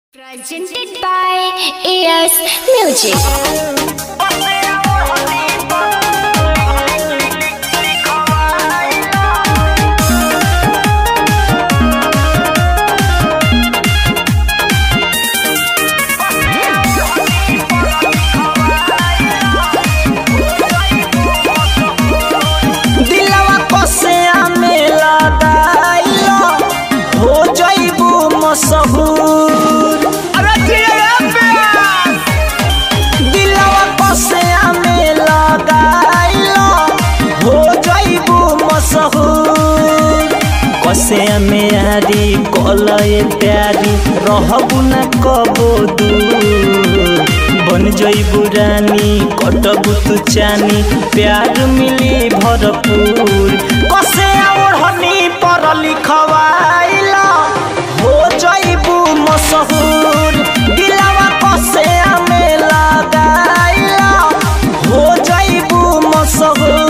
Presented by AS Music. दिलवा कसे में लगाइलो हो जाइबू मशहूर कसे में यारी कलए प्यारी रहबू न कबो दूर बन जाइबू रानी कटबू तू चानी प्यार मिली भरपूर कसे ओढ़नी पर लिखवाइलो हो जाइबू मशहूर दिलवा कसे में लगाइलो हो जाइबू मशहूर।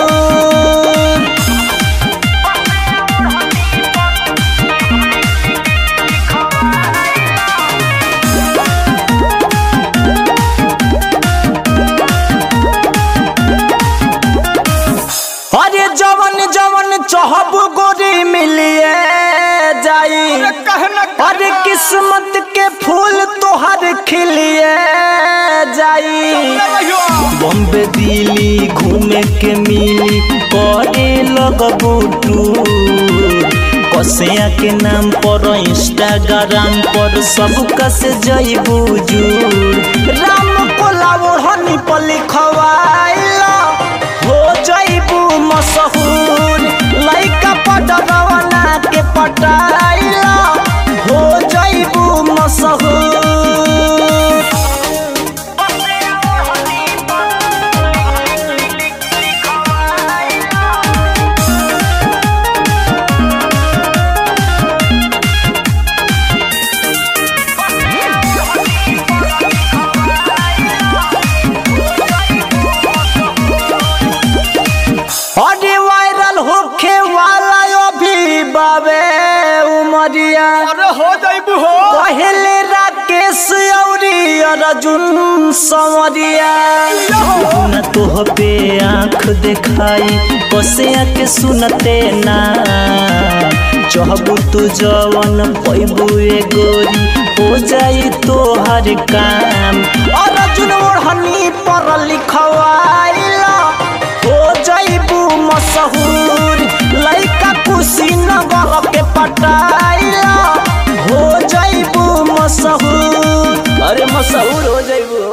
अरे जवन जवन चहब गोरी मिलिए जाई अरे किस्मत के फूल तोहर खिलिए जाई बॉम्बे दिल्ली घूमे के मिली करे लगबू टूर कसिया के नाम पर इंस्टाग्राम पर सबका से जइबू जूर राम कोला ओढ़नी पर लिखवाइलो हो जाइबू मशहूर लइका पटरवना के पटाइलो हो जाइबू मशहूर। अरे वायरल होखे वाला अभी बाबे उमरिया अरे हो जाइबू हो पहले राकेश औरी अर्जुन समरिया न तोह पे आँख दिखाई कसिया के सुनते ना चहबू तू जवन पैबू ए गोरी हो जाई तोहर काम अर्जुन ओढ़नी पर लिखवाइलो हो जाइबू मशहूर लइका कुशीनगर के पटाइलो हो जाइबू मशहूर। अरे मशहूर हो जाइबू।